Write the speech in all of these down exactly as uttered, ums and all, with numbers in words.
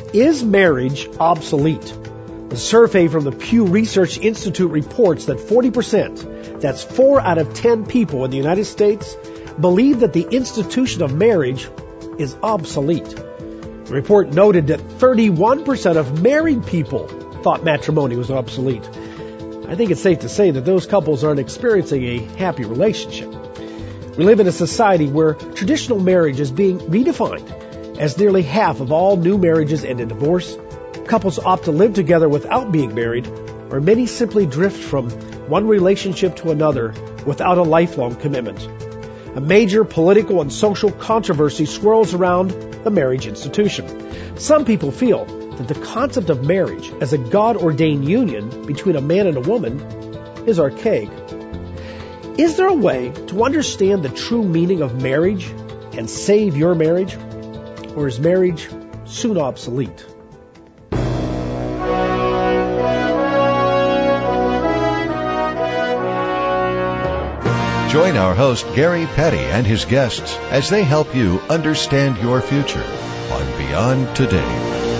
Is marriage obsolete? A survey from the Pew Research Institute reports that forty percent, that's four out of ten people in the United States, believe that the institution of marriage is obsolete. The report noted that thirty-one percent of married people thought matrimony was obsolete. I think it's safe to say that those couples aren't experiencing a happy relationship. We live in a society where traditional marriage is being redefined, as nearly half of all new marriages end in divorce. Couples opt to live together without being married, or many simply drift from one relationship to another without a lifelong commitment. A major political and social controversy swirls around the marriage institution. Some people feel that the concept of marriage as a God-ordained union between a man and a woman is archaic. Is there a way to understand the true meaning of marriage and save your marriage? Or is marriage soon obsolete? Join our host, Gary Petty, and his guests as they help you understand your future on Beyond Today.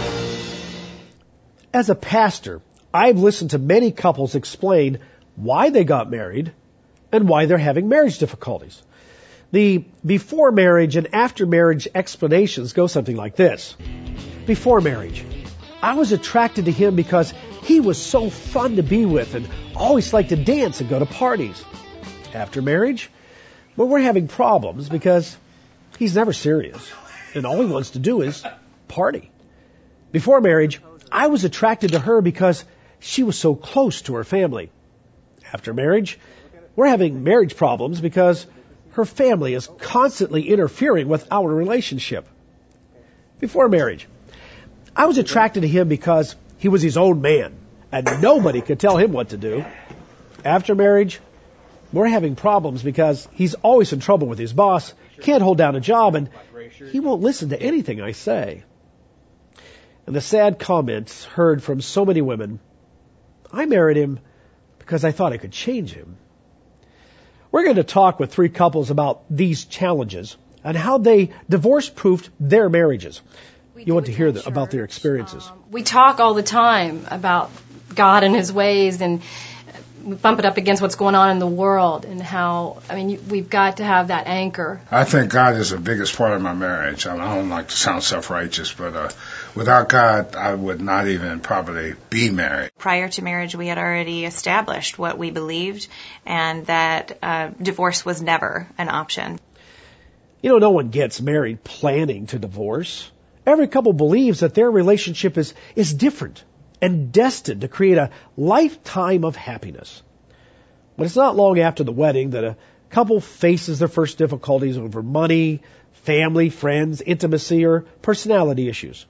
As a pastor, I've listened to many couples explain why they got married and why they're having marriage difficulties. The before marriage and after marriage explanations go something like this. Before marriage, I was attracted to him because he was so fun to be with and always liked to dance and go to parties. After marriage, well, we're having problems because he's never serious and all he wants to do is party. Before marriage, I was attracted to her because she was so close to her family. After marriage, we're having marriage problems because her family is constantly interfering with our relationship. Before marriage, I was attracted to him because he was his own man and nobody could tell him what to do. After marriage, we're having problems because he's always in trouble with his boss, can't hold down a job, and he won't listen to anything I say. And the sad comments heard from so many women, I married him because I thought I could change him. We're going to talk with three couples about these challenges and how they divorce-proofed their marriages. You want to hear the, about their experiences. Um, we talk all the time about God and His ways, and we bump it up against what's going on in the world and how, I mean, we've got to have that anchor. I think God is the biggest part of my marriage. I don't like to sound self-righteous, but uh, without God, I would not even probably be married. Prior to marriage, we had already established what we believed and that uh, divorce was never an option. You know, no one gets married planning to divorce. Every couple believes that their relationship is, is different and destined to create a lifetime of happiness. But it's not long after the wedding that a couple faces their first difficulties over money, family, friends, intimacy, or personality issues.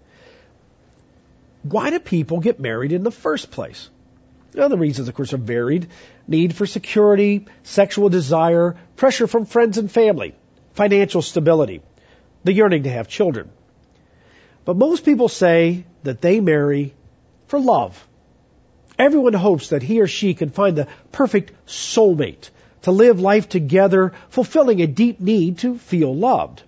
Why do people get married in the first place? Well, the reasons, of course, are varied. Need for security, sexual desire, pressure from friends and family, financial stability, the yearning to have children. But most people say that they marry for love. Everyone hopes that he or she can find the perfect soulmate to live life together, fulfilling a deep need to feel loved.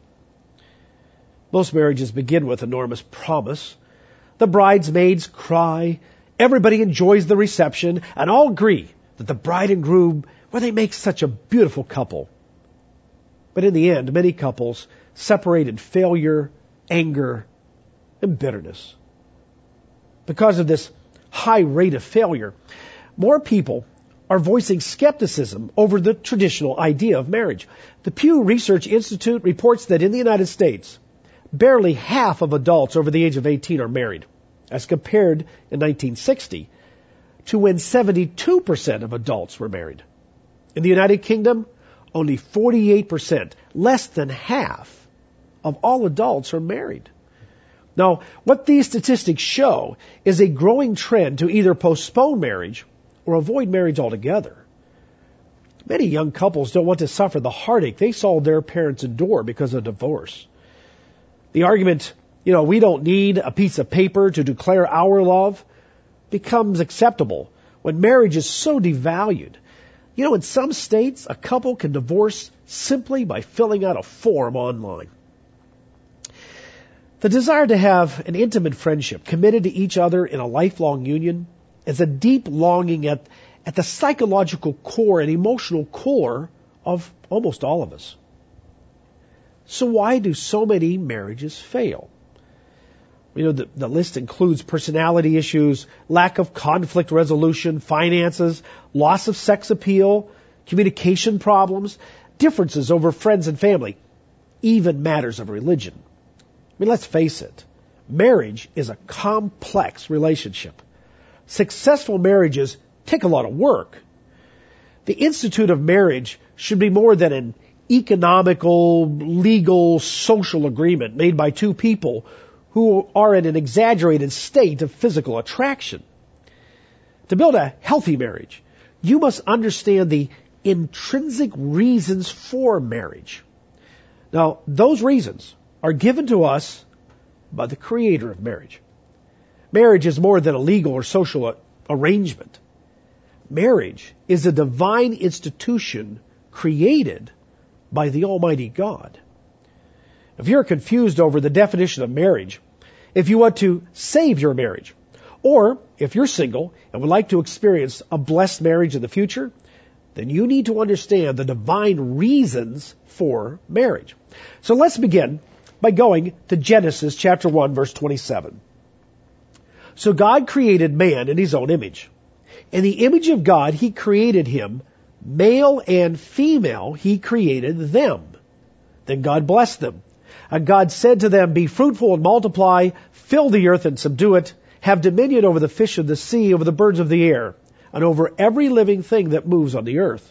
Most marriages begin with enormous promise. The bridesmaids cry, everybody enjoys the reception, and all agree that the bride and groom, well, they make such a beautiful couple. But in the end, many couples separate in failure, anger, and bitterness. Because of this high rate of failure, more people are voicing skepticism over the traditional idea of marriage. The Pew Research Institute reports that in the United States, barely half of adults over the age of eighteen are married, as compared in nineteen sixty to when seventy-two percent of adults were married. In the United Kingdom, only forty-eight percent, less than half of all adults are married. Now, what these statistics show is a growing trend to either postpone marriage or avoid marriage altogether. Many young couples don't want to suffer the heartache they saw their parents endure because of divorce. The argument, you know, we don't need a piece of paper to declare our love, becomes acceptable when marriage is so devalued. You know, in some states, a couple can divorce simply by filling out a form online. The desire to have an intimate friendship committed to each other in a lifelong union is a deep longing at, at the psychological core and emotional core of almost all of us. So why do so many marriages fail? You know, the, the list includes personality issues, lack of conflict resolution, finances, loss of sex appeal, communication problems, differences over friends and family, even matters of religion. I mean, let's face it. Marriage is a complex relationship. Successful marriages take a lot of work. The institute of marriage should be more than an economical, legal, social agreement made by two people who are in an exaggerated state of physical attraction. To build a healthy marriage, you must understand the intrinsic reasons for marriage. Now, those reasons are given to us by the creator of marriage. Marriage is more than a legal or social arrangement. Marriage is a divine institution created by the Almighty God. If you're confused over the definition of marriage, if you want to save your marriage, or if you're single and would like to experience a blessed marriage in the future, then you need to understand the divine reasons for marriage. So let's begin by going to Genesis chapter one, verse twenty-seven. So God created man in his own image. In the image of God, he created him. Male and female, he created them. Then God blessed them. And God said to them, be fruitful and multiply, fill the earth and subdue it, have dominion over the fish of the sea, over the birds of the air, and over every living thing that moves on the earth.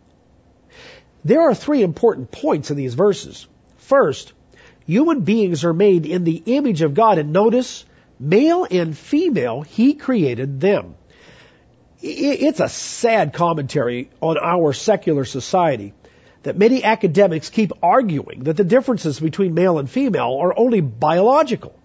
There are three important points in these verses. First, human beings are made in the image of God, and notice, male and female, he created them. It's a sad commentary on our secular society that many academics keep arguing that the differences between male and female are only biological.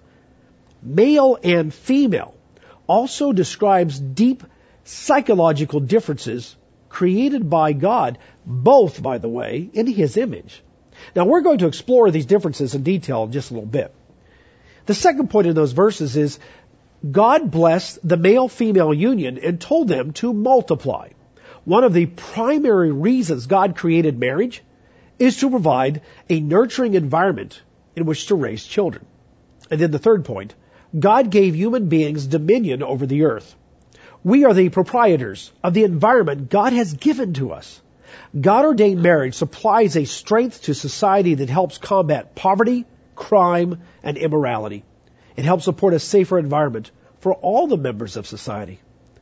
Male and female also describes deep psychological differences created by God, both, by the way, in his image. Now, we're going to explore these differences in detail in just a little bit. The second point in those verses is God blessed the male-female union and told them to multiply. One of the primary reasons God created marriage is to provide a nurturing environment in which to raise children. And then the third point, God gave human beings dominion over the earth. We are the proprietors of the environment God has given to us. God-ordained marriage supplies a strength to society that helps combat poverty, crime, and immorality. It helps support a safer environment for all the members of society.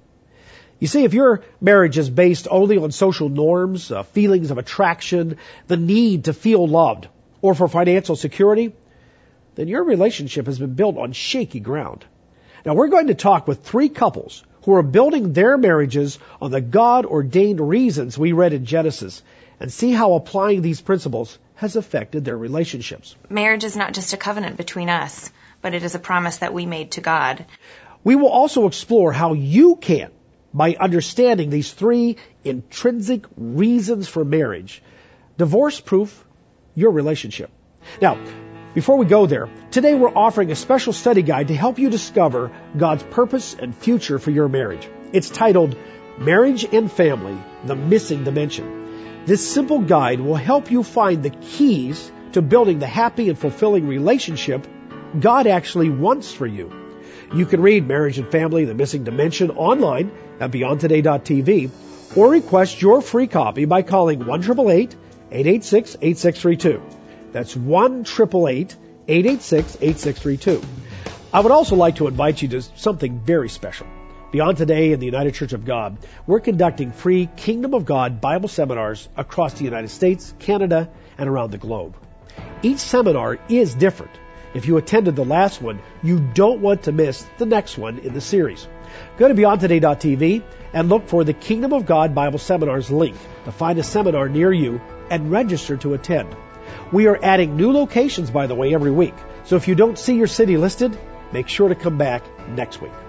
You see, if your marriage is based only on social norms, uh, feelings of attraction, the need to feel loved, or for financial security, then your relationship has been built on shaky ground. Now, we're going to talk with three couples who are building their marriages on the God-ordained reasons we read in Genesis, and see how applying these principles has affected their relationships. Marriage is not just a covenant between us, but it is a promise that we made to God. We will also explore how you can, by understanding these three intrinsic reasons for marriage, divorce-proof your relationship. Now, before we go there, today we're offering a special study guide to help you discover God's purpose and future for your marriage. It's titled Marriage and Family, The Missing Dimension. This simple guide will help you find the keys to building the happy and fulfilling relationship God actually wants for you. You can read Marriage and Family, The Missing Dimension online at beyond today dot t v or request your free copy by calling one eight eight eight, eight eight six, eight six three two. That's one eight eight eight, eight eight six, eight six three two. I would also like to invite you to something very special. Beyond Today and the United Church of God, we're conducting free Kingdom of God Bible seminars across the United States, Canada, and around the globe. Each seminar is different. If you attended the last one, you don't want to miss the next one in the series. Go to beyond today dot t v and look for the Kingdom of God Bible Seminars link to find a seminar near you and register to attend. We are adding new locations, by the way, every week. So if you don't see your city listed, make sure to come back next week.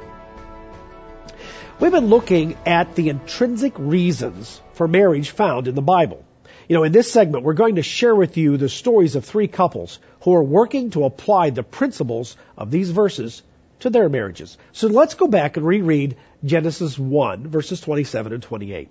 We've been looking at the intrinsic reasons for marriage found in the Bible. You know, in this segment, we're going to share with you the stories of three couples who are working to apply the principles of these verses to their marriages. So let's go back and reread Genesis one, verses twenty-seven and twenty-eight.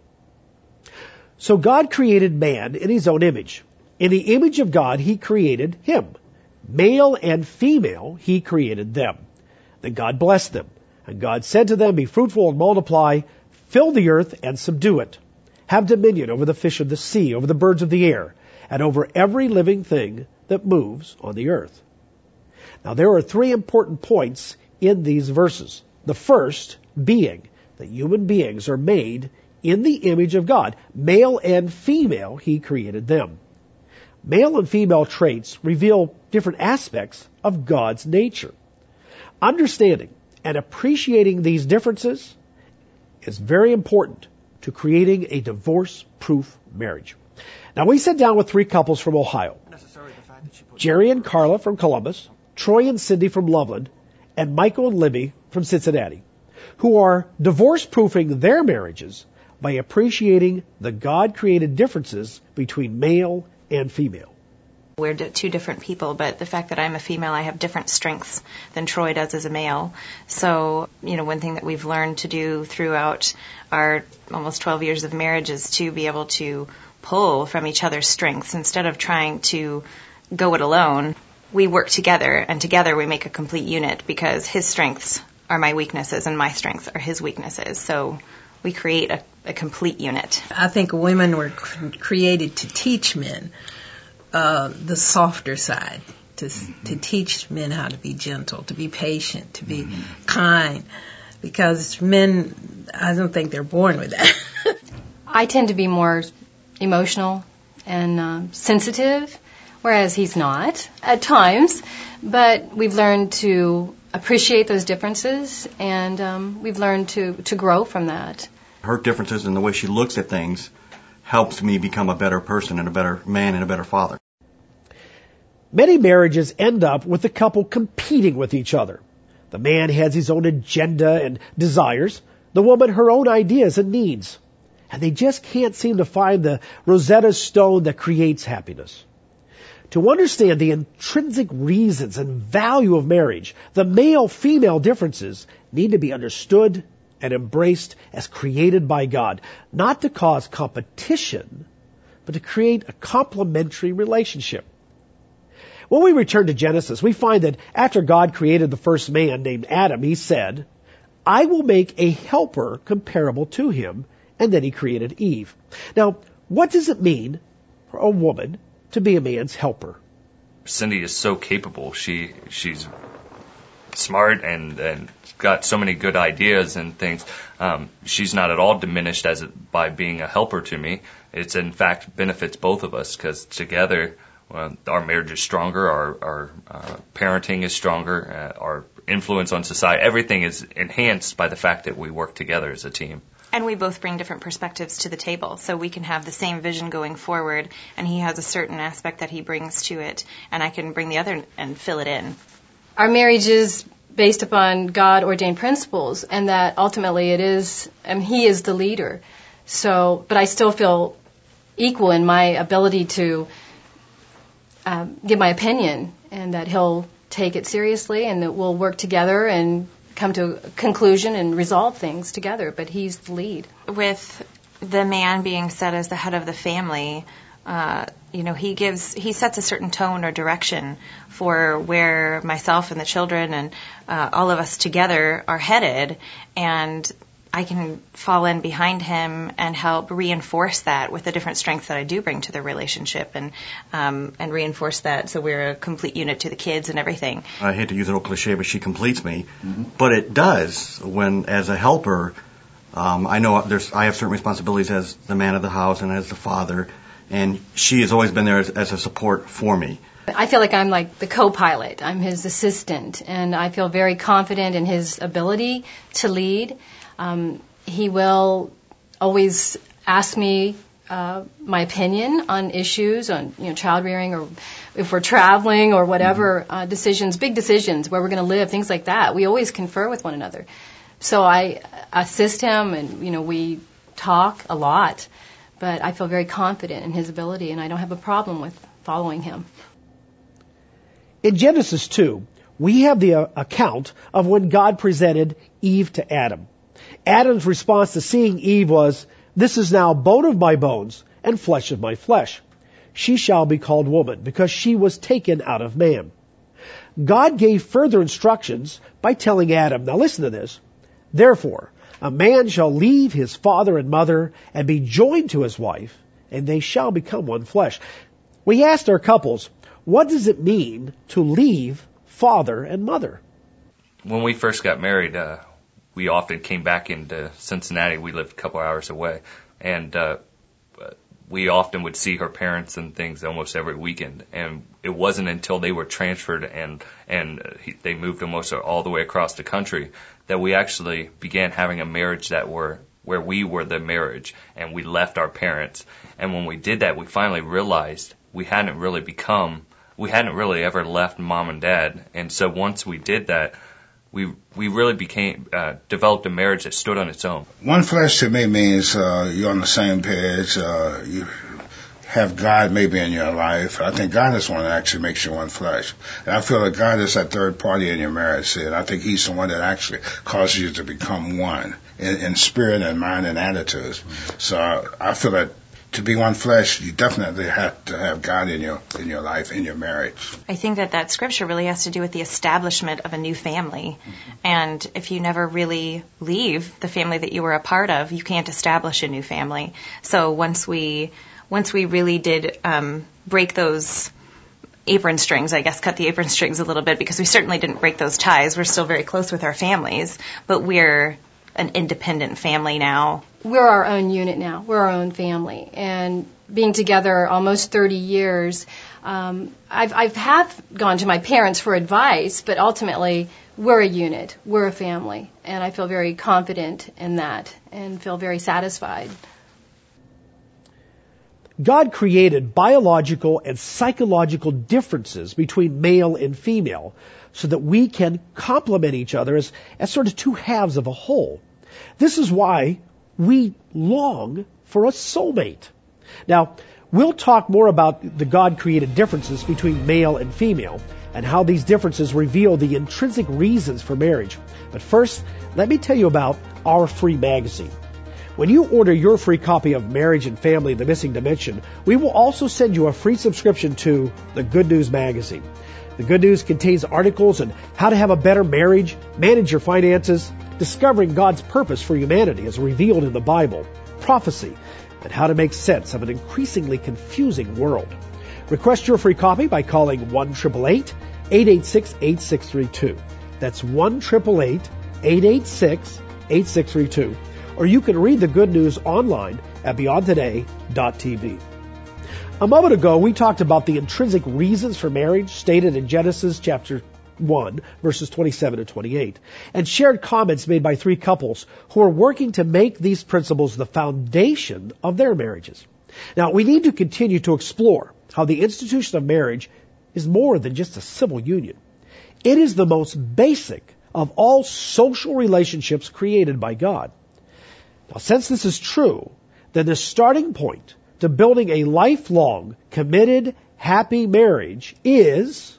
So God created man in his own image. In the image of God, he created him. Male and female, he created them. Then God blessed them. And God said to them, be fruitful and multiply, fill the earth and subdue it. Have dominion over the fish of the sea, over the birds of the air, and over every living thing that moves on the earth. Now there are three important points in these verses. The first being that human beings are made in the image of God. Male and female, he created them. Male and female traits reveal different aspects of God's nature. Understanding and appreciating these differences is very important to creating a divorce-proof marriage. Now, we sat down with three couples from Ohio. Jerry and Carla from Columbus, Troy and Cindy from Loveland, and Michael and Libby from Cincinnati, who are divorce-proofing their marriages by appreciating the God-created differences between male and female. We're two different people, but the fact that I'm a female, I have different strengths than Troy does as a male. So, you know, one thing that we've learned to do throughout our almost twelve years of marriage is to be able to pull from each other's strengths instead of trying to go it alone. We work together, and together we make a complete unit because his strengths are my weaknesses and my strengths are his weaknesses. So we create a, a complete unit. I think women were created to teach men uh, the softer side, to mm-hmm. to teach men how to be gentle, to be patient, to be mm-hmm. kind, because men, I don't think they're born with that. I tend to be more emotional and uh, sensitive, whereas he's not at times. But we've learned to appreciate those differences, and um, we've learned to, to grow from that. Her differences in the way she looks at things helps me become a better person and a better man and a better father. Many marriages end up with the couple competing with each other. The man has his own agenda and desires, the woman her own ideas and needs. And they just can't seem to find the Rosetta Stone that creates happiness. To understand the intrinsic reasons and value of marriage, the male-female differences need to be understood and embraced as created by God, not to cause competition, but to create a complementary relationship. When we return to Genesis, we find that after God created the first man named Adam, he said, I will make a helper comparable to him, and then he created Eve. Now, what does it mean for a woman to be a man's helper? Cindy is so capable. She she's smart and, and got so many good ideas and things. Um, she's not at all diminished as it, by being a helper to me. It's in fact benefits both of us because together uh, our marriage is stronger, our, our uh, parenting is stronger, uh, our influence on society, everything is enhanced by the fact that we work together as a team. And we both bring different perspectives to the table, so we can have the same vision going forward, and he has a certain aspect that he brings to it, and I can bring the other and fill it in. Our marriage is based upon God-ordained principles, and that ultimately it is, and he is the leader. So, but I still feel equal in my ability to um, give my opinion, and that he'll take it seriously, and that we'll work together and come to a conclusion and resolve things together, but he's the lead. With the man being set as the head of the family, uh, you know, he gives, he sets a certain tone or direction for where myself and the children and uh, all of us together are headed, and I can fall in behind him and help reinforce that with the different strengths that I do bring to the relationship, and um, and reinforce that so we're a complete unit to the kids and everything. I hate to use an old cliche, but she completes me. Mm-hmm. But it does when, as a helper, um, I know there's I have certain responsibilities as the man of the house and as the father, and she has always been there as, as a support for me. I feel like I'm like the co-pilot. I'm his assistant, and I feel very confident in his ability to lead. Um, he will always ask me uh, my opinion on issues, on you know child rearing, or if we're traveling, or whatever uh, decisions, big decisions, where we're going to live, things like that. We always confer with one another. So I assist him, and you know we talk a lot. but I feel very confident in his ability, and I don't have a problem with following him. In Genesis two, we have the uh, account of when God presented Eve to Adam. Adam's response to seeing Eve was, "This is now bone of my bones and flesh of my flesh. She shall be called woman, because she was taken out of man." God gave further instructions by telling Adam, now listen to this, "Therefore, a man shall leave his father and mother and be joined to his wife, and they shall become one flesh." We asked our couples, what does it mean to leave father and mother? When we first got married, uh, we often came back into Cincinnati. We lived a couple hours away, and uh, we often would see her parents and things almost every weekend. And it wasn't until they were transferred and and he, they moved almost all the way across the country that we actually began having a marriage that were where we were the marriage, and we left our parents. And when we did that, we finally realized we hadn't really become, we hadn't really ever left mom and dad. And so once we did that, we we really became uh, developed a marriage that stood on its own. One flesh to me means uh, you're on the same page. Uh, you have God maybe in your life. I think God is the one that actually makes you one flesh. And I feel that God is that third party in your marriage. And I think He's the one that actually causes you to become one in, in spirit and mind and attitudes. So I, I feel that to be one flesh, you definitely have to have God in your in your life, in your marriage. I think that that scripture really has to do with the establishment of a new family. Mm-hmm. And if you never really leave the family that you were a part of, you can't establish a new family. So once we once we really did um, break those apron strings, I guess, cut the apron strings a little bit, because we certainly didn't break those ties. We're still very close with our families, but we're an independent family now. We're our own unit now. We're our own family. And being together almost thirty years, um, I've, I've have gone to my parents for advice, but ultimately we're a unit. We're a family. And I feel very confident in that and feel very satisfied. God created biological and psychological differences between male and female so that we can complement each other as, as sort of two halves of a whole. This is why we long for a soulmate. Now, we'll talk more about the God-created differences between male and female and how these differences reveal the intrinsic reasons for marriage. But first, let me tell you about our free magazine. When you order your free copy of Marriage and Family, The Missing Dimension, we will also send you a free subscription to the Good News magazine. The Good News contains articles on how to have a better marriage, manage your finances, discovering God's purpose for humanity as revealed in the Bible, prophecy, and how to make sense of an increasingly confusing world. Request your free copy by calling one eight eight eight, eight eight six, eight six three two. That's one eight eight eight, eight eight six, eight six three two. Or you can read the Good News online at beyond today dot t v. A moment ago, we talked about the intrinsic reasons for marriage stated in Genesis chapter one, verses twenty-seven and twenty-eight, and shared comments made by three couples who are working to make these principles the foundation of their marriages. Now, we need to continue to explore how the institution of marriage is more than just a civil union. It is the most basic of all social relationships created by God. Now, since this is true, then the starting point to building a lifelong, committed, happy marriage is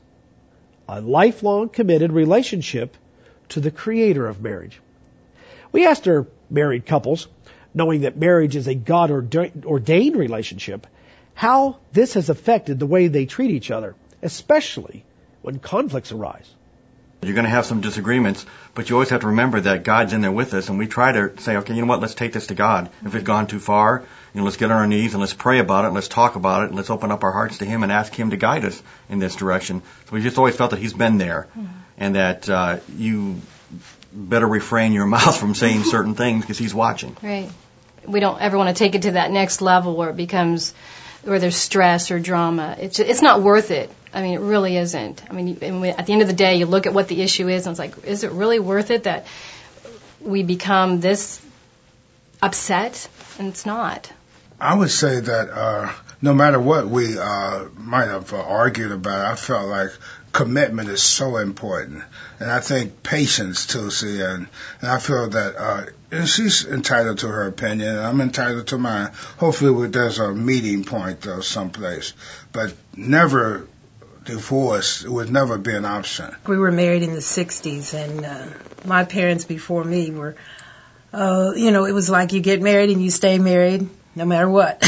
a lifelong, committed relationship to the Creator of marriage. We asked our married couples, knowing that marriage is a God-ordained relationship, how this has affected the way they treat each other, especially when conflicts arise. You're going to have some disagreements, but you always have to remember that God's in there with us, and we try to say, okay, you know what, let's take this to God. If it's gone too far, you know, let's get on our knees and let's pray about it, and let's talk about it, and let's open up our hearts to Him and ask Him to guide us in this direction. So we just always felt that He's been there, mm-hmm. and that uh, you better refrain your mouth from saying certain things because He's watching. Right. We don't ever want to take it to that next level where it becomes, where there's stress or drama. It's it's not worth it. I mean, it really isn't. I mean, at the end of the day, you look at what the issue is, and it's like, is it really worth it that we become this upset? And it's not. I would say that uh, no matter what we uh, might have uh, argued about, I felt like commitment is so important. And I think patience too, see, and, and I feel that, uh, and she's entitled to her opinion, and I'm entitled to mine. Hopefully there's a meeting point though someplace, but never divorce, it would never be an option. We were married in the sixties, and uh, my parents before me were, uh, you know, it was like you get married and you stay married no matter what.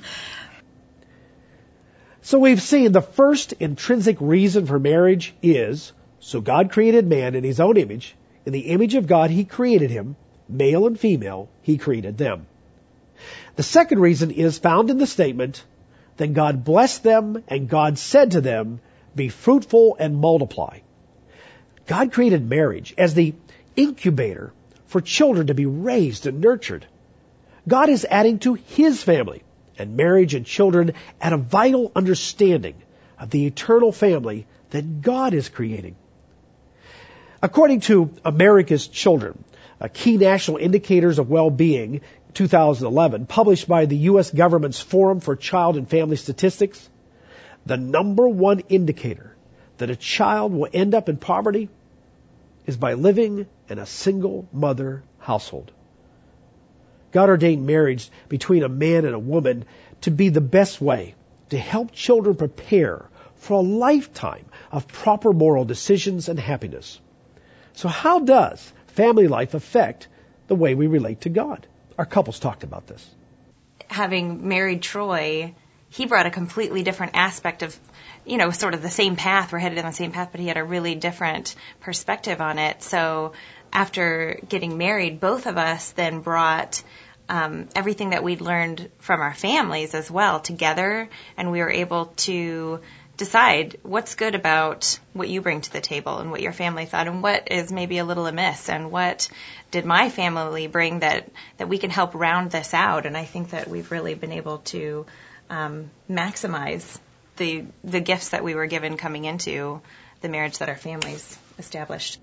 So we've seen the first intrinsic reason for marriage is, so God created man in his own image. In the image of God, he created him. Male and female, he created them. The second reason is found in the statement, then God blessed them and God said to them, be fruitful and multiply. God created marriage as the incubator for children to be raised and nurtured. God is adding to his family, and marriage and children add a vital understanding of the eternal family that God is creating. According to America's Children, a key national indicators of well-being, two thousand eleven, published by the U S government's Forum for Child and Family Statistics, the number one indicator that a child will end up in poverty is by living in a single mother household. God ordained marriage between a man and a woman to be the best way to help children prepare for a lifetime of proper moral decisions and happiness. So how does family life affect the way we relate to God? Our couples talked about this. Having married Troy, he brought a completely different aspect of, you know, sort of the same path. We're headed in the same path, but he had a really different perspective on it. So after getting married, both of us then brought um, everything that we'd learned from our families as well together, and we were able to decide what's good about what you bring to the table and what your family thought, and what is maybe a little amiss, and what did my family bring that, that we can help round this out. And I think that we've really been able to um, maximize the the gifts that we were given coming into the marriage that our families established.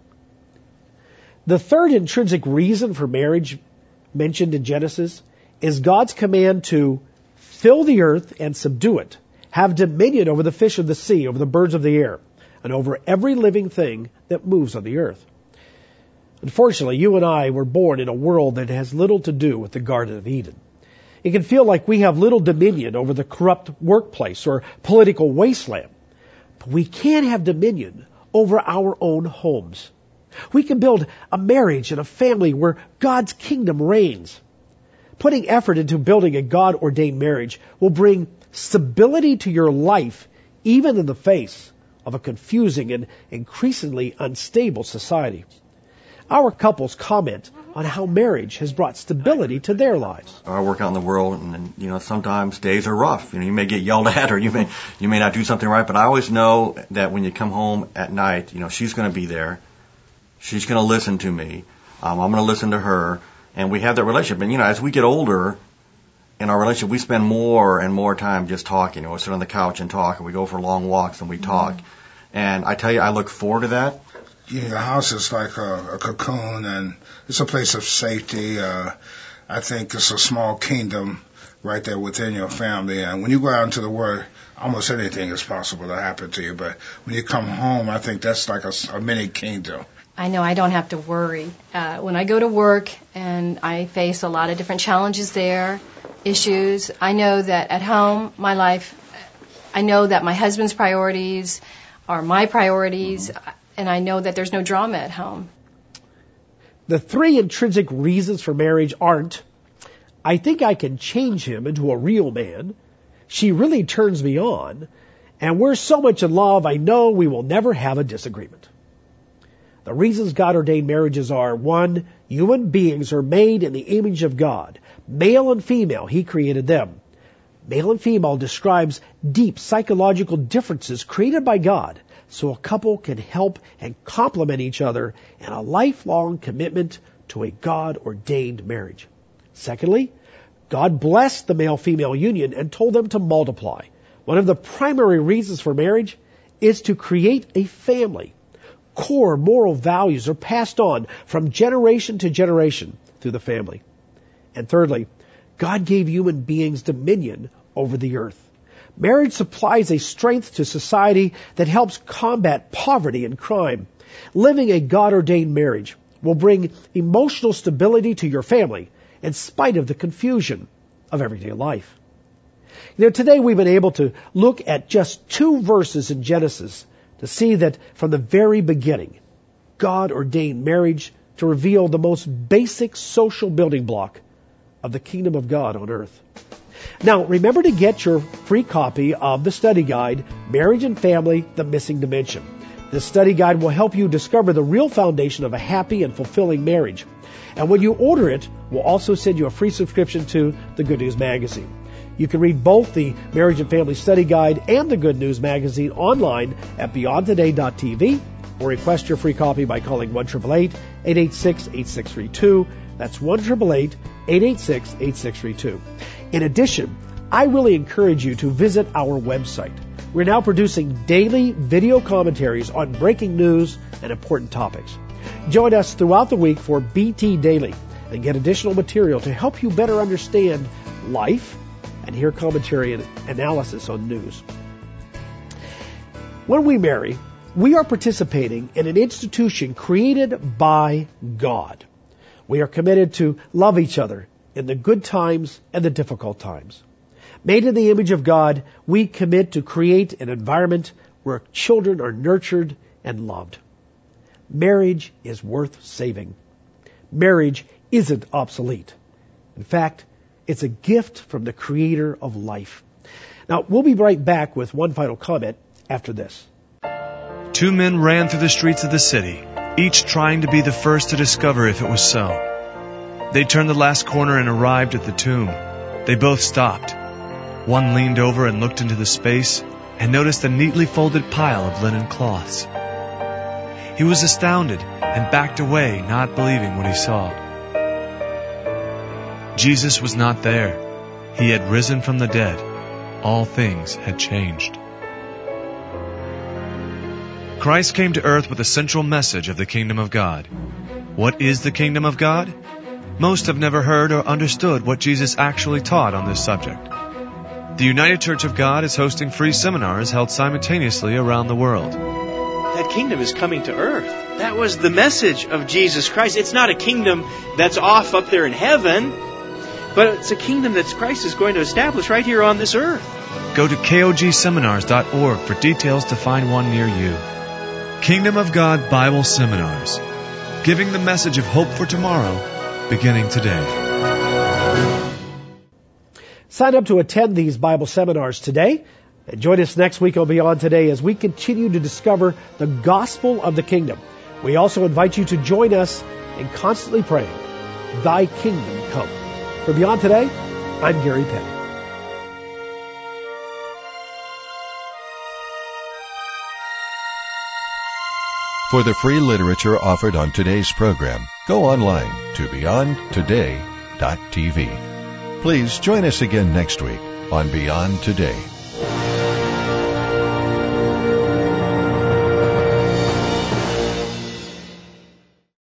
The third intrinsic reason for marriage mentioned in Genesis is God's command to fill the earth and subdue it, have dominion over the fish of the sea, over the birds of the air, and over every living thing that moves on the earth. Unfortunately, you and I were born in a world that has little to do with the Garden of Eden. It can feel like we have little dominion over the corrupt workplace or political wasteland, but we can have dominion over our own homes. We can build a marriage and a family where God's kingdom reigns. Putting effort into building a God-ordained marriage will bring stability to your life, even in the face of a confusing and increasingly unstable society. Our couples comment on how marriage has brought stability to their lives. I work out in the world, and you know sometimes days are rough. You know, you may get yelled at, or you may you may not do something right. But I always know that when you come home at night, you know she's going to be there. She's going to listen to me. Um, I'm going to listen to her, and we have that relationship. And you know, as we get older in our relationship, we spend more and more time just talking. You know, we sit on the couch and talk, and we go for long walks and we talk. Mm-hmm. And I tell you, I look forward to that. Yeah, the house is like a, a cocoon, and it's a place of safety. Uh, I think it's a small kingdom right there within your family. And when you go out into the world, almost anything is possible to happen to you. But when you come home, I think that's like a, a mini kingdom. I know I don't have to worry. Uh, when I go to work and I face a lot of different challenges there, issues, I know that at home, my life, I know that my husband's priorities are my priorities. Mm-hmm. And I know that there's no drama at home. The three intrinsic reasons for marriage aren't, I think I can change him into a real man, she really turns me on, and we're so much in love I know we will never have a disagreement. The reasons God ordained marriages are, one, human beings are made in the image of God. Male and female, He created them. Male and female describes deep psychological differences created by God, so a couple can help and complement each other in a lifelong commitment to a God-ordained marriage. Secondly, God blessed the male-female union and told them to multiply. One of the primary reasons for marriage is to create a family. Core moral values are passed on from generation to generation through the family. And thirdly, God gave human beings dominion over the earth. Marriage supplies a strength to society that helps combat poverty and crime. Living a God-ordained marriage will bring emotional stability to your family in spite of the confusion of everyday life. You know, today we've been able to look at just two verses in Genesis to see that from the very beginning, God ordained marriage to reveal the most basic social building block of the kingdom of God on earth. Now, remember to get your free copy of the study guide, Marriage and Family, The Missing Dimension. This study guide will help you discover the real foundation of a happy and fulfilling marriage. And when you order it, we'll also send you a free subscription to the Good News Magazine. You can read both the Marriage and Family Study Guide and the Good News Magazine online at beyond today dot t v or request your free copy by calling one eight eight eight, eight eight six, eight six three two. That's one eight eight eight, eight eight six, eight six three two. In addition, I really encourage you to visit our website. We're now producing daily video commentaries on breaking news and important topics. Join us throughout the week for B T Daily and get additional material to help you better understand life and hear commentary and analysis on news. When we marry, we are participating in an institution created by God. We are committed to love each other in the good times and the difficult times. Made in the image of God, we commit to create an environment where children are nurtured and loved. Marriage is worth saving. Marriage isn't obsolete. In fact, it's a gift from the Creator of life. Now, we'll be right back with one final comment after this. Two men ran through the streets of the city, each trying to be the first to discover if it was so. They turned the last corner and arrived at the tomb. They both stopped. One leaned over and looked into the space and noticed a neatly folded pile of linen cloths. He was astounded and backed away, not believing what he saw. Jesus was not there. He had risen from the dead. All things had changed. Christ came to earth with a central message of the kingdom of God. What is the kingdom of God? Most have never heard or understood what Jesus actually taught on this subject. The United Church of God is hosting free seminars held simultaneously around the world. That kingdom is coming to earth. That was the message of Jesus Christ. It's not a kingdom that's off up there in heaven, but it's a kingdom that Christ is going to establish right here on this earth. Go to K O G seminars dot org for details to find one near you. Kingdom of God Bible Seminars, giving the message of hope for tomorrow, beginning today. Sign up to attend these Bible seminars today. And join us next week on Beyond Today as we continue to discover the gospel of the kingdom. We also invite you to join us in constantly praying, Thy kingdom come. For Beyond Today, I'm Gary Petty. For the free literature offered on today's program, go online to beyond today dot t v. Please join us again next week on Beyond Today.